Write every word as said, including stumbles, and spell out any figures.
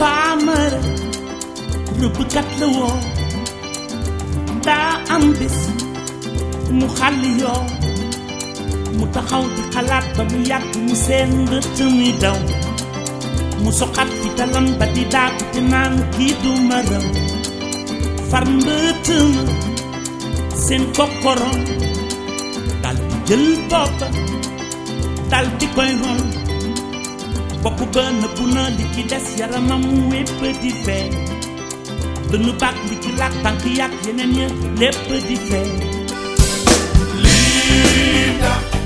faamara rëbbkat la woo daa am bis mu xàll yoo mu taxaw di xalaat ba mu yàgg mu seen mbëtt mi daw mu soxat fi talam ba di daaku te naan kii du ma raw far mbëtt ma seen kokkorom dal di jël boppa dal di koy ron bopp ba nëbbu na li ci des yaramam wépp di fee dënnu baag li ci laak tànk yàq yeneen ya lépp di fee Linda